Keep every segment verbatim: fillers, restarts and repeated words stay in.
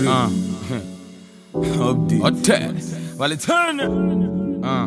real. Uh. Update. Attack. While it turn. Uh.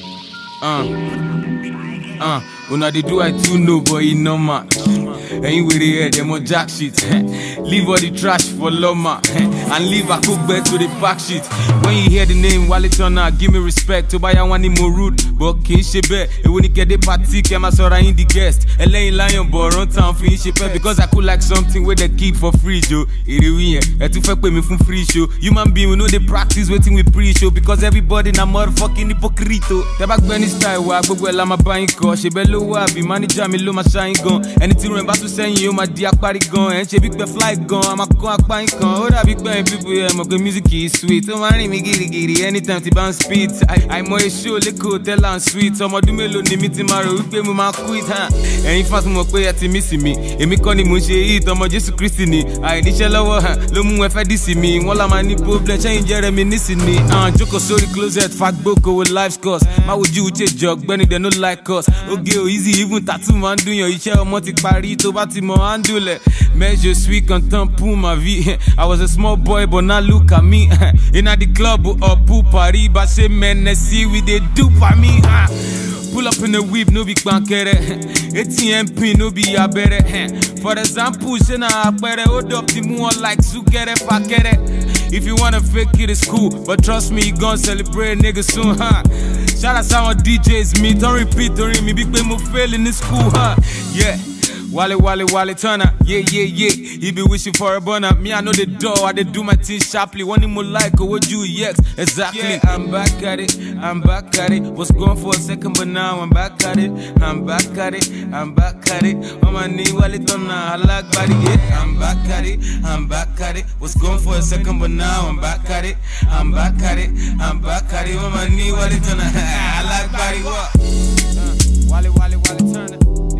Uh. Uh. Una they do I too know, but it no man. Ain't with the head, them on jack shit. Leave all the trash for Loma. And leave a cook bed to the pack shit. When you hear the name Wale Turner, give me respect. To buy a one more rude, but can't she bet. And when you get the party, came as I in the guest. L A Lion, but run town for she pet. Because I could like something where they keep for free, Joe. It is weird. And to fuck with me from free show. Human being, we know they practice waiting with pre-show. Because everybody na motherfucking hypocrite. The back Benny style, I go well, I'm a buying car. She bello, I be manager, me low my shine gun. Anything remember to send you my dear party gun. And she big the fly gun, I'm a con buying gun. Oh, that big bang people, yeah, my good music is sweet. Oh, man, me giddy giddy. Anytime to bounce speed. I, I'm more show, lick hotel and sweet. So, I'm do me loan, me tomorrow. We pay me my quit, huh? And if I smoke, pay at missing me. And me calling me, she eat, I'm just Christine. I need a lower, huh? Lomu, if I dis me. While I'm a nipple, change Jeremy, missing me. Uh, Joko, sorry, closet, fat boko with life's cost. My would you take jog, Benny, they no like us. Okay, easy, even tattoo man doing your share, multi party to Batimo and do it. Mais je suis content pour ma vie. I was a small boy, but now look at me. In at the club or pool party, but say men, see we they do for me. Pull up in the whip, no big bankere. A T M P, no be a better. For example, she na better. Hold up the moon like Sukere Fakere. If you wanna fake it, it's cool. But trust me, you gon' celebrate niggas soon, huh? Shout out to our D Js, me. Don't repeat, don't read me. Big Ben, mo fail in this school, huh? Yeah. Wale, Wale, Wale Turner, yeah, yeah, yeah. He be wishing for a burner. Me, I know the door, I dey do my thing sharply. One more like, or what you yes, exactly. Yeah, I'm back at it, I'm back at it. Was going for a second, but now I'm back at it. I'm back at it, I'm back at it. On my knee, Wale Turner, I like body, yeah. I'm back at it, I'm back at it. Was going for a second, but now I'm back at it. I'm back at it, I'm back at it. On my knee, Wale Turner, I like body, what? Uh, Wale, Wale, Wale Turner.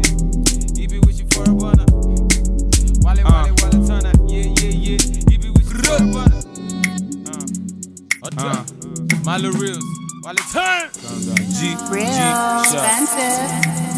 For a burner. Wale, Wale, uh. Wale Turner, yeah, yeah, yeah. He be wishing for a burner. Uh. Uh. Malo Reels, Wale Turner. G, Real G, expensive.